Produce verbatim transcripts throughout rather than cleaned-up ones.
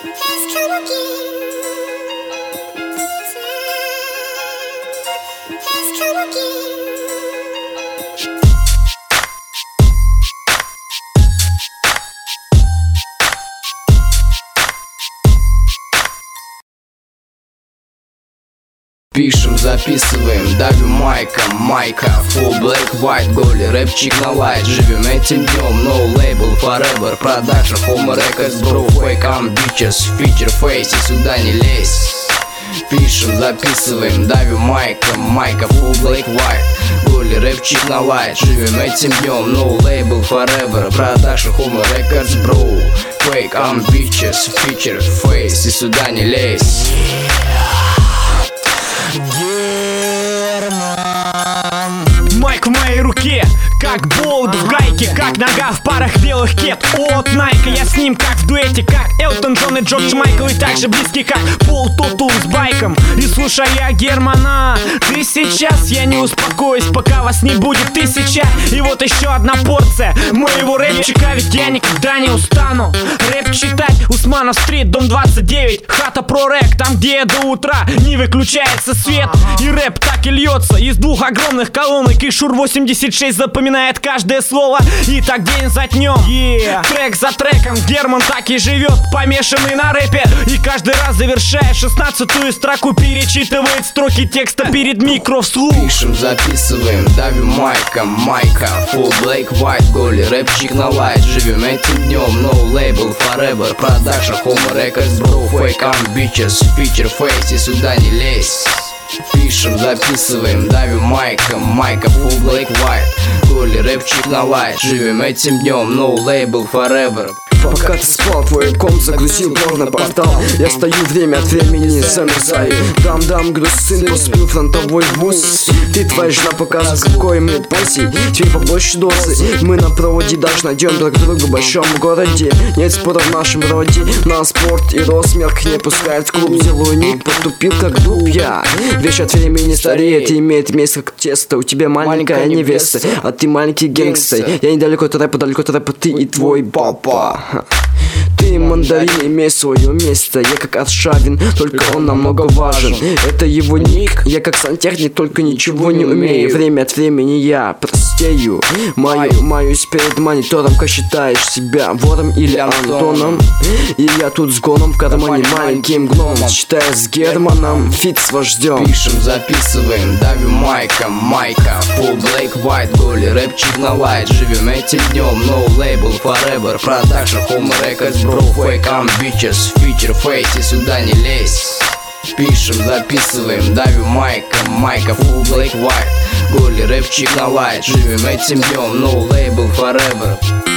Пишем, записываем, давим майка, майка Full black, white, голи, рэпчик на лайт. Живем этим днем, no label, forever Production, home records, bro, fake, I'm bitches Feature face, и сюда не лезь. Пишем, записываем, давим майка, майка Full black, white, голи, рэпчик на лайт. Живем этим днем, no label, forever Production, home records, bro, fake, I'm bitches Feature face, и сюда не лезь. Майк в моей руке, как болт в гайке, как нога в парах белых кет от Найка. Я с ним как в дуэте, как Элтон Джон и Джордж Майкл, и так же близкий, как Пол Тотул с байком. И слушая Германа, ты сейчас, я не успокоюсь, пока вас не будет тысяча. И вот еще одна порция моего рэпчика, ведь я никогда не устану рэп читать. Усманов стрит, дом двадцать девять, хата про рэк, там где до утра не выключается свет. И рэп так и льется из двух огромных колонок, и Шур восемьдесят шесть запоминает каждое слово. И так день за днем, yeah. Трек за треком Герман так и живет, помешанный на рэпе. И каждый раз, завершая шестнадцатую строку, перечитывает строки текста перед микро вслух. Пишем, записываем, давим майка, майка Full black, white, голи, рэпчик на лайт. Живем этим днем, no label, forever Production, home records, bro, fake, I'm bitches Feature face, и сюда не лезь. Пишем, записываем, давим майка, майка Full black, white, голи, рэпчик на лайт. Живем этим днем, no label, forever. Пока ты спал, твой комп загрузил плавно портал. Я стою время от времени, замерзаю. Дам-дам, груз, сын, поступил фронтовой вуз. Ты твоя жена показывает, какой мы пассий. Тебе побольше дозы, мы на проводе даже найдем друг друга в большом городе. Нет спора в нашем роде, на спорт и росмерк не пускает в клуб. Делаю ник, потупил как дуб я. Вещь от времени стареет и имеет место как тесто. У тебя маленькая невеста, а ты маленький гэнгстер. Я недалеко от рэпа, далеко от рэпа, ты и твой папа. Ты мандарин, имей свое место. Я как Аршавин, только он намного важен. Это его ник, я как сантехник, только ничего не умею. Время от времени я простею, маю, маюсь перед монитором. Как считаешь себя вором или Антоном? И я тут с гоном в кармане маленьким гном, читая с Германом, фит с вождем. Пишем, записываем, давим майка, майка Full black, white, голи, рэпчик на лайт. Живем этим днем, no label, forever Production, home records, bro, fake, I'm bitches Feature face, и сюда не лезь. Пишем, записываем, давим майка, майка Full black, white, голи, рэпчик на лайт. Живем этим днем, no label, forever.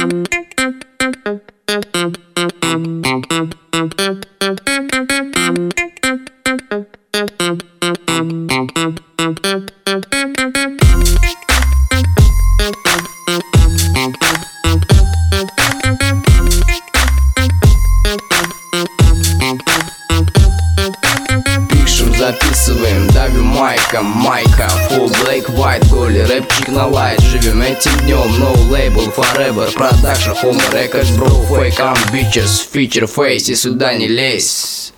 Записываем, давим майка, майка Full black, white, голи, рэпчик на лайт. Живем этим днем, no label, forever Production, home records, bro, fake, I'm bitches Feature face, и сюда не лезь.